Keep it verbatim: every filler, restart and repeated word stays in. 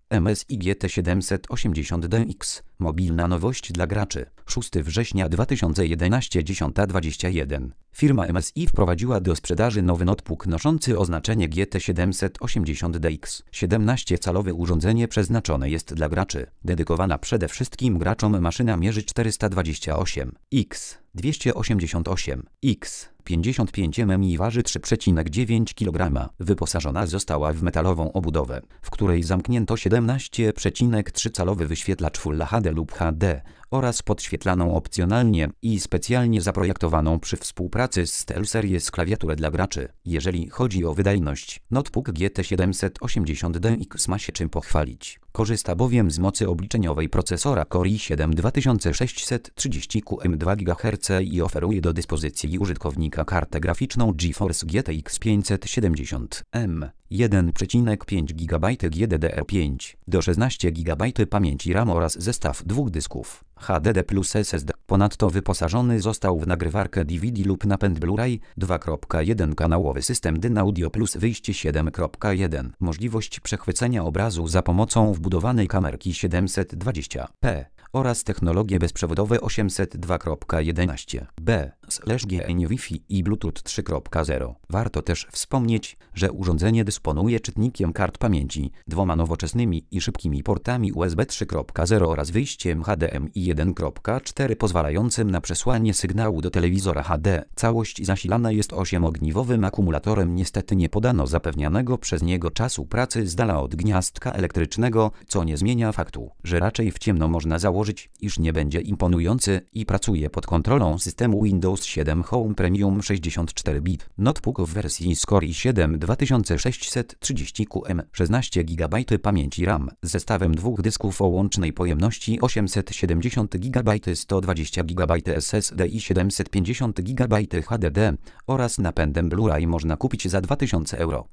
M S I G T siedemset osiemdziesiąt D X. Mobilna nowość dla graczy. szóstego września dwa tysiące jedenastego, dziesiąta dwadzieścia jeden. Firma M S I wprowadziła do sprzedaży nowy notebook noszący oznaczenie G T siedemset osiemdziesiąt D X. siedemnastocalowe urządzenie przeznaczone jest dla graczy. Dedykowana przede wszystkim graczom maszyna mierzy czterysta dwadzieścia osiem X dwieście osiemdziesiąt osiem X pięćdziesiąt pięć milimetrów i waży trzy przecinek dziewięć kilograma. Wyposażona została w metalową obudowę, w której zamknięto siedemnaście przecinek trzy calowy wyświetlacz Full H D lub H D oraz podświetlaną opcjonalnie i specjalnie zaprojektowaną przy współpracy z SteelSeries klawiaturę dla graczy. Jeżeli chodzi o wydajność, notebook G T siedemset osiemdziesiąt D X ma się czym pochwalić. Korzysta bowiem z mocy obliczeniowej procesora Core i siedem dwa tysiące sześćset trzydzieści Q M dwa gigaherce i oferuje do dyspozycji użytkownika kartę graficzną GeForce G T X pięćset siedemdziesiąt M. jeden przecinek pięć gigabajtów G D D R pięć do szesnaście gigabajtów pamięci RAM oraz zestaw dwóch dysków H D D plus S S D. Ponadto wyposażony został w nagrywarkę D V D lub napęd Blu-ray, dwa przecinek jeden kanałowy system D Y N Audio plus wyjście siedem przecinek jeden. Możliwość przechwycenia obrazu za pomocą wbudowanej kamerki siedemset dwadzieścia p oraz technologie bezprzewodowe osiemset dwa przecinek jedenaście b slash G N Wi-Fi i Bluetooth trzy przecinek zero. Warto też wspomnieć, że urządzenie dysponuje czytnikiem kart pamięci, dwoma nowoczesnymi i szybkimi portami U S B trzy przecinek zero oraz wyjściem H D M I jeden przecinek cztery pozwalającym na przesłanie sygnału do telewizora H D. Całość zasilana jest osiemogniwowym akumulatorem. Niestety nie podano zapewnianego przez niego czasu pracy z dala od gniazdka elektrycznego, co nie zmienia faktu, że raczej w ciemno można założyć, iż nie będzie imponujący i pracuje pod kontrolą systemu Windows siedem Home Premium sześćdziesiąt cztery bit. Notebook w wersji z Core i siedem dwa tysiące sześćset trzydzieści Q M, szesnaście gigabajtów pamięci RAM, z zestawem dwóch dysków o łącznej pojemności osiemset siedemdziesiąt gigabajtów, sto dwadzieścia gigabajtów S S D i siedemset pięćdziesiąt gigabajtów H D D oraz napędem Blu-ray można kupić za dwa tysiące euro.